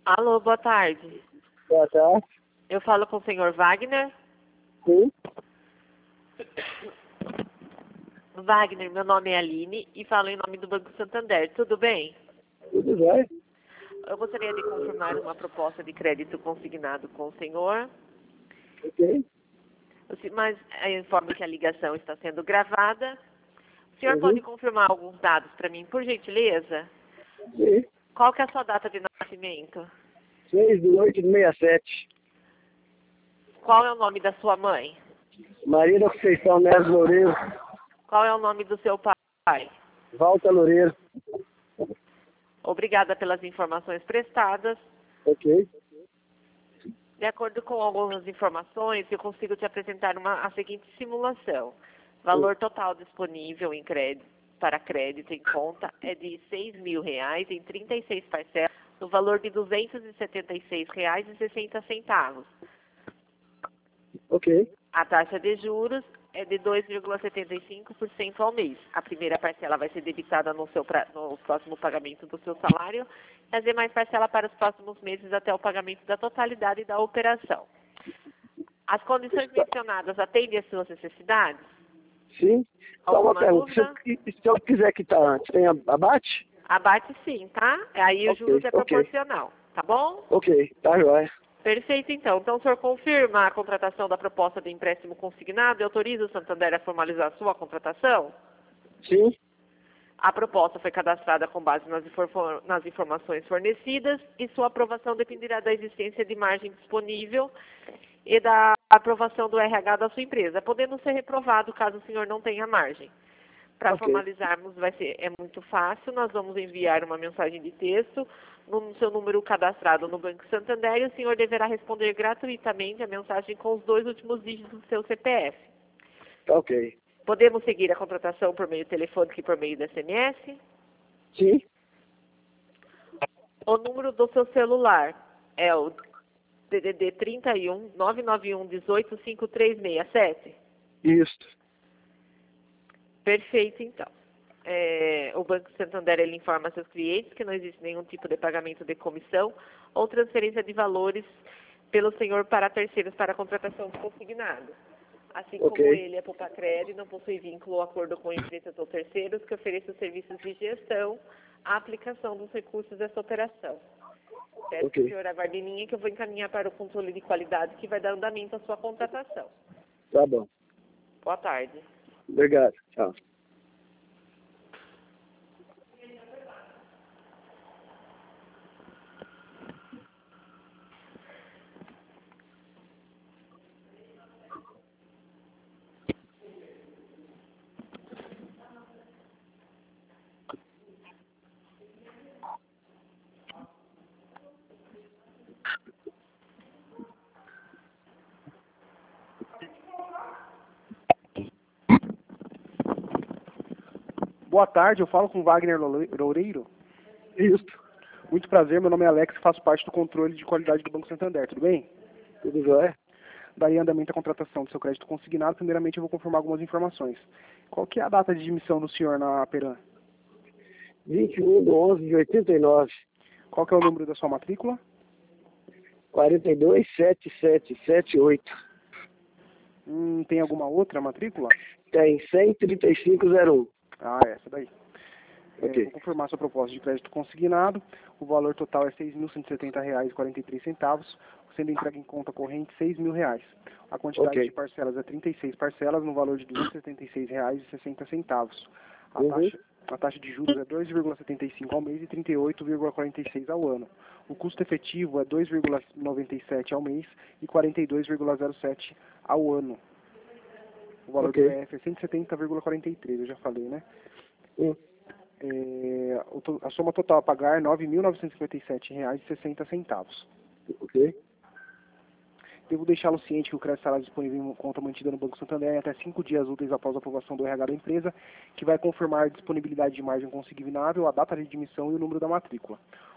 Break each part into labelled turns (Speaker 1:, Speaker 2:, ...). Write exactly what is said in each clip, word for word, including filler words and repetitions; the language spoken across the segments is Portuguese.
Speaker 1: Alô, boa tarde.
Speaker 2: Boa tarde.
Speaker 1: Eu falo com o senhor Wagner.
Speaker 2: Sim.
Speaker 1: Wagner, meu nome é Aline e falo em nome do Banco Santander. Tudo bem?
Speaker 2: Tudo bem?
Speaker 1: Eu gostaria de confirmar uma proposta de crédito consignado com o senhor.
Speaker 2: Ok.
Speaker 1: Mas eu informo que a ligação está sendo gravada. O senhor
Speaker 2: Uhum.
Speaker 1: pode confirmar alguns dados para mim, por gentileza?
Speaker 2: Sim.
Speaker 1: Qual que é a sua data de nascimento?
Speaker 2: seis de oito de sessenta e sete.
Speaker 1: Qual é o nome da sua mãe?
Speaker 2: Maria da Conceição Neves Loureiro.
Speaker 1: Qual é o nome do seu pai?
Speaker 2: Walter Loureiro.
Speaker 1: Obrigada pelas informações prestadas.
Speaker 2: Ok.
Speaker 1: De acordo com algumas informações, eu consigo te apresentar uma, a seguinte simulação. Valor total disponível em crédito, para crédito em conta é de seis mil reais em trinta e seis parcelas, no valor de duzentos e setenta e seis reais e sessenta centavos.
Speaker 2: Ok.
Speaker 1: A taxa de juros é de dois vírgula setenta e cinco por cento ao mês. A primeira parcela vai ser debitada no, seu pra, no próximo pagamento do seu salário e as demais parcelas para os próximos meses até o pagamento da totalidade da operação. As condições mencionadas atendem às suas necessidades?
Speaker 2: Sim. Só uma
Speaker 1: Alguma
Speaker 2: pergunta. Se
Speaker 1: dúvida?
Speaker 2: eu, se eu quiser quitar antes, tem abate?
Speaker 1: Abate sim, tá? Aí o
Speaker 2: Ok,
Speaker 1: juros é
Speaker 2: ok.
Speaker 1: proporcional, tá bom?
Speaker 2: Ok, tá jóia.
Speaker 1: Perfeito, então. Então, o senhor confirma a contratação da proposta de empréstimo consignado e autoriza o Santander a formalizar a sua contratação?
Speaker 2: Sim.
Speaker 1: A proposta foi cadastrada com base nas, infor- nas informações fornecidas e sua aprovação dependerá da existência de margem disponível e da aprovação do R H da sua empresa, podendo ser reprovado caso o senhor não tenha margem. Para
Speaker 2: Ok.
Speaker 1: formalizarmos vai ser, é muito fácil, nós vamos enviar uma mensagem de texto no seu número cadastrado no Banco Santander e o senhor deverá responder gratuitamente a mensagem com os dois últimos dígitos do seu C P F.
Speaker 2: Tá ok.
Speaker 1: Podemos seguir a contratação por meio telefônico e por meio do S M S?
Speaker 2: Sim.
Speaker 1: O número do seu celular é o D D D trinta e um, nove nove um, dezoito, cinquenta e três sessenta e sete?
Speaker 2: Isso.
Speaker 1: Perfeito, então. É, o Banco Santander ele informa seus clientes que não existe nenhum tipo de pagamento de comissão ou transferência de valores pelo senhor para terceiros para a contratação de consignado. Assim
Speaker 2: Ok.
Speaker 1: como ele é Popacred, não possui vínculo ou acordo com empresas ou terceiros que ofereçam serviços de gestão à aplicação dos recursos dessa operação. Peço que o
Speaker 2: Ok.
Speaker 1: senhor aguarde em linha que eu vou encaminhar para o controle de qualidade que vai dar andamento à sua contratação.
Speaker 2: Tá bom.
Speaker 1: Boa tarde.
Speaker 2: Obrigado. Tchau.
Speaker 3: Boa tarde, eu falo com Wagner Loure- Loureiro.
Speaker 2: Isso.
Speaker 3: Muito prazer, meu nome é Alex e faço parte do controle de qualidade do Banco Santander, tudo bem?
Speaker 2: Tudo jóia?
Speaker 3: Daí andamento à contratação do seu crédito consignado, primeiramente eu vou confirmar algumas informações. Qual que é a data de admissão do senhor na Peran?
Speaker 2: vinte e um de onze de oitenta e nove.
Speaker 3: Qual que é o número da sua matrícula?
Speaker 2: quarenta e dois, setenta e sete, setenta e oito.
Speaker 3: Hum, tem alguma outra matrícula?
Speaker 2: Tem cem, trinta e cinco, zero um.
Speaker 3: Ah, essa daí. É,
Speaker 2: Ok.
Speaker 3: vou confirmar sua proposta de crédito consignado. O valor total é seis mil cento e setenta reais e quarenta e três centavos, sendo entregue em conta corrente seis mil reais. A quantidade
Speaker 2: Ok.
Speaker 3: de parcelas é trinta e seis parcelas, no valor de duzentos e setenta e seis reais e sessenta centavos. A,
Speaker 2: Uhum.
Speaker 3: taxa, a taxa de juros é dois vírgula setenta e cinco ao mês e trinta e oito vírgula quarenta e seis ao ano. O custo efetivo é dois vírgula noventa e sete ao mês e quarenta e dois vírgula zero sete ao ano. O valor
Speaker 2: Ok.
Speaker 3: do E F é cento e setenta vírgula quarenta e três, eu já falei, né?
Speaker 2: Hum.
Speaker 3: É, o to- a soma total a pagar é nove mil novecentos e cinquenta e sete reais e sessenta centavos.
Speaker 2: Ok.
Speaker 3: Devo deixá-lo ciente que o crédito estará disponível em conta mantida no Banco Santander em até cinco dias úteis após a aprovação do R H da empresa, que vai confirmar a disponibilidade de margem consignável, a data de admissão e o número da matrícula.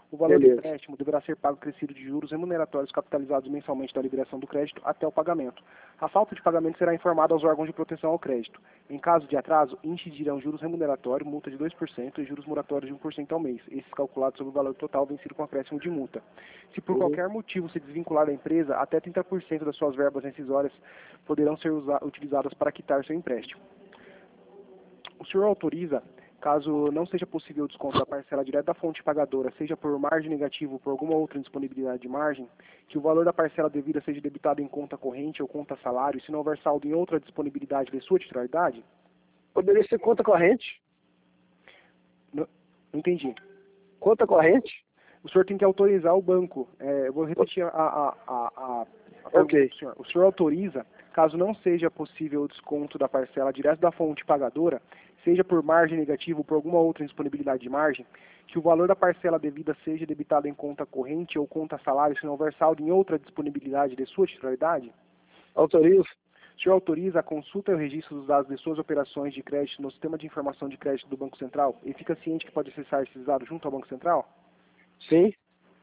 Speaker 3: O valor
Speaker 2: Beleza.
Speaker 3: do empréstimo deverá ser pago crescido de juros remuneratórios capitalizados mensalmente da liberação do crédito até o pagamento. A falta de pagamento será informada aos órgãos de proteção ao crédito. Em caso de atraso, incidirão juros remuneratórios, multa de dois por cento e juros moratórios de um por cento ao mês, esses calculados sobre o valor total vencido com acréscimo de multa. Se por
Speaker 2: Uhum.
Speaker 3: qualquer motivo se desvincular da empresa, até trinta por cento das suas verbas rescisórias poderão ser usa- utilizadas para quitar seu empréstimo. O senhor autoriza, caso não seja possível o desconto da parcela direta da fonte pagadora, seja por margem negativa ou por alguma outra indisponibilidade de margem, que o valor da parcela devida seja debitado em conta corrente ou conta salário, se não houver saldo em outra disponibilidade de sua titularidade?
Speaker 2: Poderia ser conta corrente?
Speaker 3: Não, não entendi.
Speaker 2: Conta corrente?
Speaker 3: O senhor tem que autorizar o banco. É, eu vou repetir a, a, a, a, a pergunta
Speaker 2: Ok.
Speaker 3: do senhor. O senhor autoriza, caso não seja possível o desconto da parcela direto da fonte pagadora, seja por margem negativa ou por alguma outra indisponibilidade de margem, que o valor da parcela devida seja debitado em conta corrente ou conta salário, se não houver saldo em outra disponibilidade de sua titularidade?
Speaker 2: Autorizo.
Speaker 3: O senhor autoriza a consulta e o registro dos dados de suas operações de crédito no sistema de informação de crédito do Banco Central e fica ciente que pode acessar esses dados junto ao Banco Central?
Speaker 2: Sim.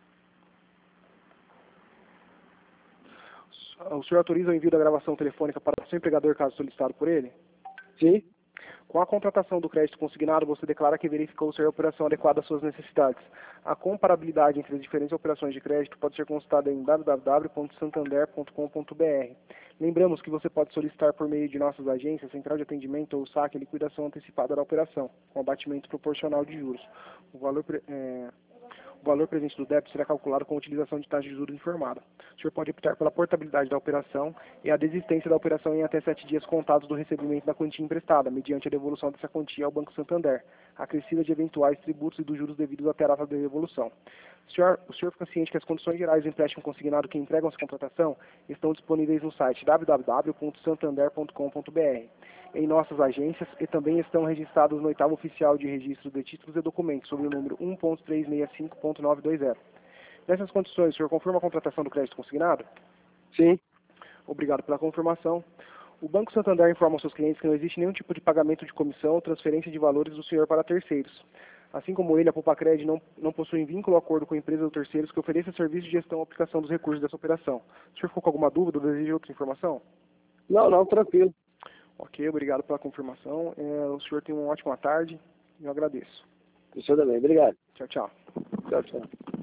Speaker 3: O senhor autoriza o envio da gravação telefônica para o seu empregador caso solicitado por ele?
Speaker 2: Sim.
Speaker 3: Com a contratação do crédito consignado, você declara que verificou ser a operação adequada às suas necessidades. A comparabilidade entre as diferentes operações de crédito pode ser consultada em w w w ponto santander ponto com ponto b r. Lembramos que você pode solicitar por meio de nossas agências, central de atendimento ou saque a liquidação antecipada da operação, com abatimento proporcional de juros. O valor, é... O valor presente do débito será calculado com a utilização de taxa de juros informada. O senhor pode optar pela portabilidade da operação e a desistência da operação em até sete dias contados do recebimento da quantia emprestada, mediante a devolução dessa quantia ao Banco Santander, acrescida de eventuais tributos e dos juros devidos à tarefa de devolução. O senhor, o senhor fica ciente que as condições gerais do empréstimo consignado que entregam essa contratação estão disponíveis no site w w w ponto santander ponto com ponto b r, em nossas agências, e também estão registrados no oitavo oficial de registro de títulos e documentos, sob o número um ponto trezentos e sessenta e cinco ponto novecentos e vinte. Nessas condições, o senhor confirma a contratação do crédito consignado?
Speaker 2: Sim.
Speaker 3: Obrigado pela confirmação. O Banco Santander informa aos seus clientes que não existe nenhum tipo de pagamento de comissão ou transferência de valores do senhor para terceiros. Assim como ele, a Poupa-Cred não, não possui vínculo ou acordo com empresas ou terceiros que ofereçam serviço de gestão ou aplicação dos recursos dessa operação. O senhor ficou com alguma dúvida ou deseja outra informação?
Speaker 2: Não, não, tranquilo.
Speaker 3: Ok, obrigado pela confirmação. É, o senhor tem uma ótima tarde e eu agradeço.
Speaker 2: O senhor também. Obrigado.
Speaker 3: Tchau, tchau.
Speaker 2: Tchau, tchau.